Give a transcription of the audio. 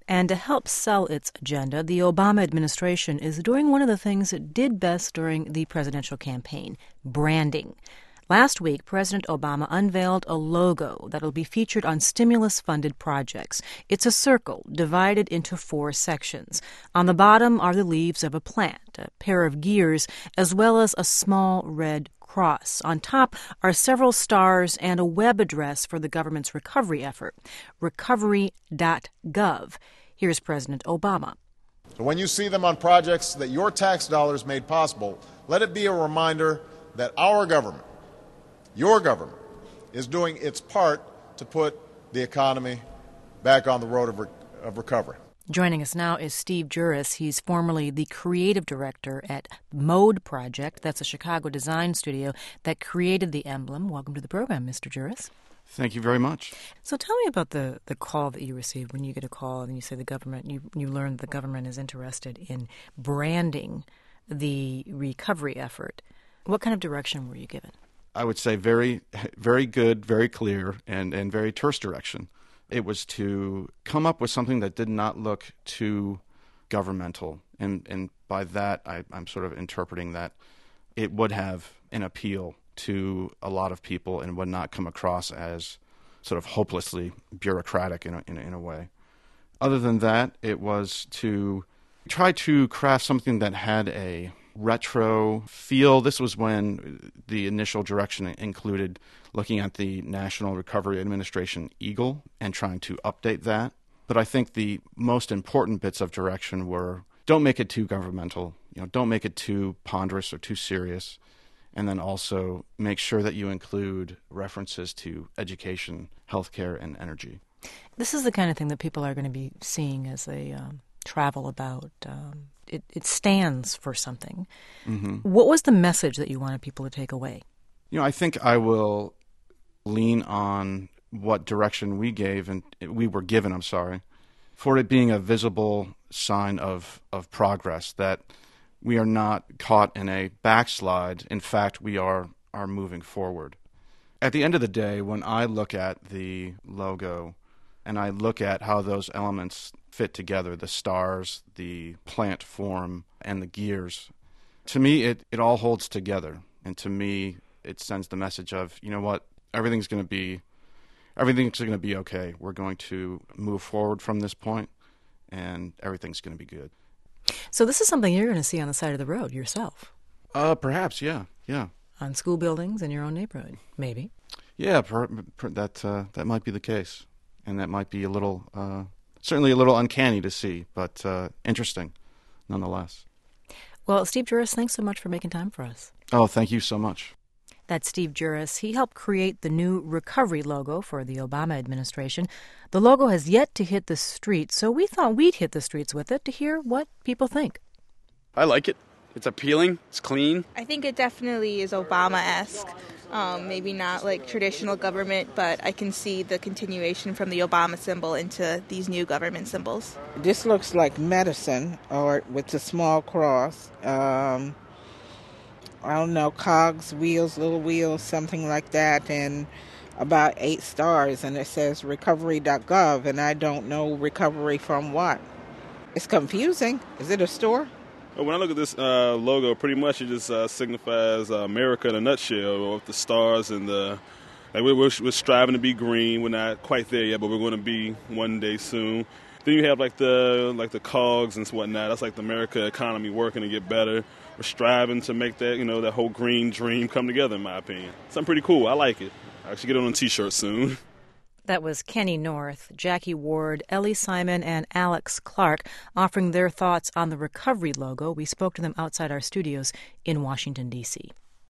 And to help sell its agenda, the Obama administration is doing one of the things it did best during the presidential campaign: branding. Last week, President Obama unveiled a logo that'll be featured on stimulus-funded projects. It's a circle divided into 4 sections. On the bottom are the leaves of a plant, a pair of gears, as well as a small red cross. On top are several stars and a web address for the government's recovery effort, recovery.gov. Here's President Obama. So when you see them on projects that your tax dollars made possible, let it be a reminder that our government, your government, is doing its part to put the economy back on the road of recovery. Joining us now is Steve Juris. He's formerly the creative director at Mode Project. That's a Chicago design studio that created the emblem. Welcome to the program, Mr. Juris. Thank you very much. So tell me about the call that you received when you get a call and you say the government, you learn the government is interested in branding the recovery effort. What kind of direction were you given? I would say very, very good, very clear, and very terse direction. It was to come up with something that did not look too governmental. And by that, I'm sort of interpreting that it would have an appeal to a lot of people and would not come across as sort of hopelessly bureaucratic in a way. Other than that, it was to try to craft something that had a retro feel. This was when the initial direction included looking at the National Recovery Administration Eagle and trying to update that. But I think the most important bits of direction were, don't make it too governmental, don't make it too ponderous or too serious, and then also make sure that you include references to education, healthcare, and energy. This is the kind of thing that people are going to be seeing as they travel about. It stands for something. Mm-hmm. What was the message that you wanted people to take away? I think I will lean on what direction we were given, for it being a visible sign of progress, that we are not caught in a backslide. In fact, we are moving forward. At the end of the day, when I look at the logo and I look at how those elements fit together, the stars, the plant form, and the gears, to me, it all holds together. And to me, it sends the message of, everything's going to be okay. We're going to move forward from this point, and everything's going to be good. So this is something you're going to see on the side of the road yourself? Perhaps, yeah. On school buildings in your own neighborhood, maybe? Yeah, that might be the case. And that might be certainly a little uncanny to see, but interesting nonetheless. Well, Steve Juris, thanks so much for making time for us. Oh, thank you so much. That's Steve Juris. He helped create the new recovery logo for the Obama administration. The logo has yet to hit the streets, so we thought we'd hit the streets with it to hear what people think. I like it. It's appealing. It's clean. I think it definitely is Obama-esque. Maybe not like traditional government, but I can see the continuation from the Obama symbol into these new government symbols. This looks like medicine, or with a small cross. I don't know, cogs, wheels, little wheels, something like that, and about 8 stars, and it says recovery.gov, and I don't know recovery from what. It's confusing. Is it a store? When I look at this logo, pretty much it just signifies America in a nutshell, with the stars and we're striving to be green. We're not quite there yet, but we're going to be one day soon. Then you have like the cogs and whatnot. That's like the America economy working to get better. We're striving to make that that whole green dream come together, in my opinion. Something pretty cool. I like it. I should get it on a T-shirt soon. That was Kenny North, Jackie Ward, Ellie Simon, and Alex Clark offering their thoughts on the recovery logo. We spoke to them outside our studios in Washington, D.C.